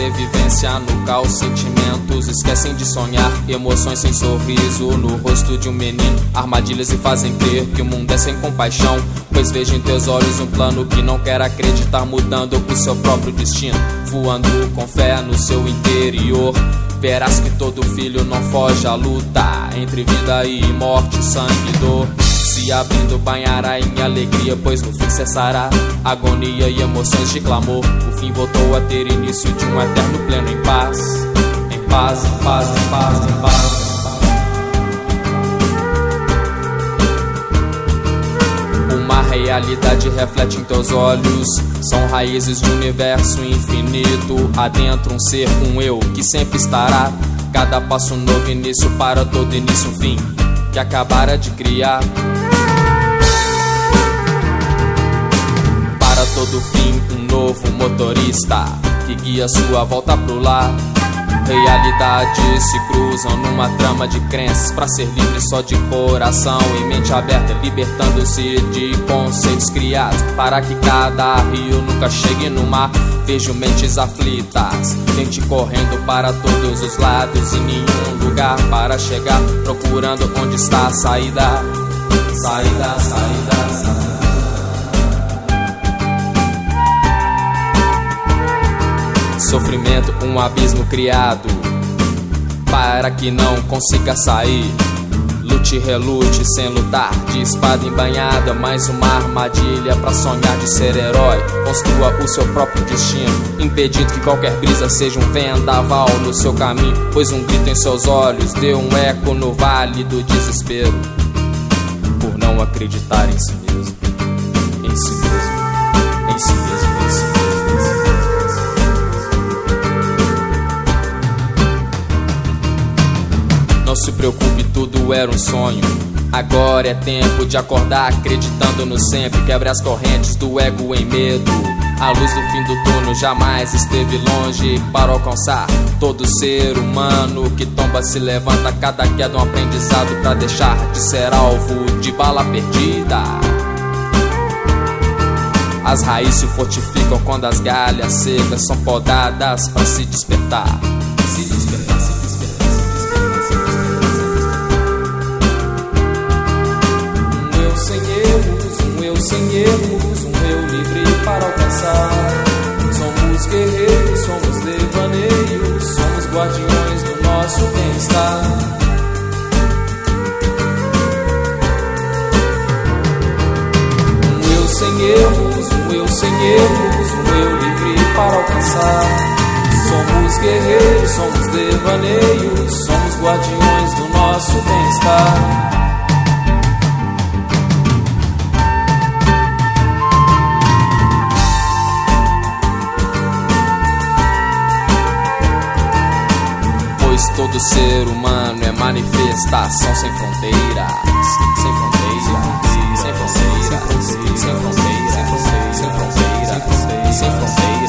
sobrevivência no caos, sentimentos esquecem de sonhar, emoções sem sorriso no rosto de um menino, armadilhas e fazem crer que o mundo é sem compaixão, pois vejo em teus olhos um plano que não quer acreditar, mudando o seu próprio destino, voando com fé no seu interior. Verás que todo filho não foge à luta entre vida e morte, sangue e dor. Se abrindo banhará em alegria, pois no fim cessará agonia e emoções de clamor. O fim voltou a ter início de um eterno pleno em paz. Em paz, em paz, em paz, em paz. Uma realidade reflete em teus olhos, são raízes de um universo infinito. Adentro um ser, um eu, que sempre estará. Cada passo um novo início, para todo início um fim que acabara de criar. Para todo fim um novo motorista que guia sua volta pro lar. Realidades se cruzam numa trama de crenças, pra ser livre só de coração e mente aberta, libertando-se de conceitos criados, para que cada rio nunca chegue no mar. Vejo mentes aflitas, gente correndo para todos os lados e nenhum lugar para chegar, procurando onde está a saída. Saída, saída, saída. Sofrimento, um abismo criado para que não consiga sair. Lute, relute sem lutar, de espada embanhada, mais uma armadilha pra sonhar de ser herói. Construa o seu próprio destino, impedindo que qualquer brisa seja um vendaval no seu caminho, pois um grito em seus olhos deu um eco no vale do desespero, por não acreditar em si mesmo, em si mesmo, em si mesmo, em si mesmo. Não se preocupe, tudo era um sonho. Agora é tempo de acordar, acreditando no sempre. Quebre as correntes do ego em medo. A luz do fim do túnel jamais esteve longe para alcançar todo ser humano que tomba se levanta. Cada queda um aprendizado pra deixar de ser alvo de bala perdida. As raízes se fortificam quando as galhas secas são podadas pra se despertar. Se despertar. Sem erros, um eu livre para alcançar. Somos guerreiros, somos devaneios, somos guardiões do nosso bem-estar. Um eu sem erros, um eu sem erros, um eu livre para alcançar. Somos guerreiros, somos devaneios, somos guardiões do nosso bem-estar. Todo ser humano é manifestação sem fronteiras, sem fronteiras, sem fronteiras, sem fronteiras, sem fronteiras, sem fronteiras, sem fronteiras.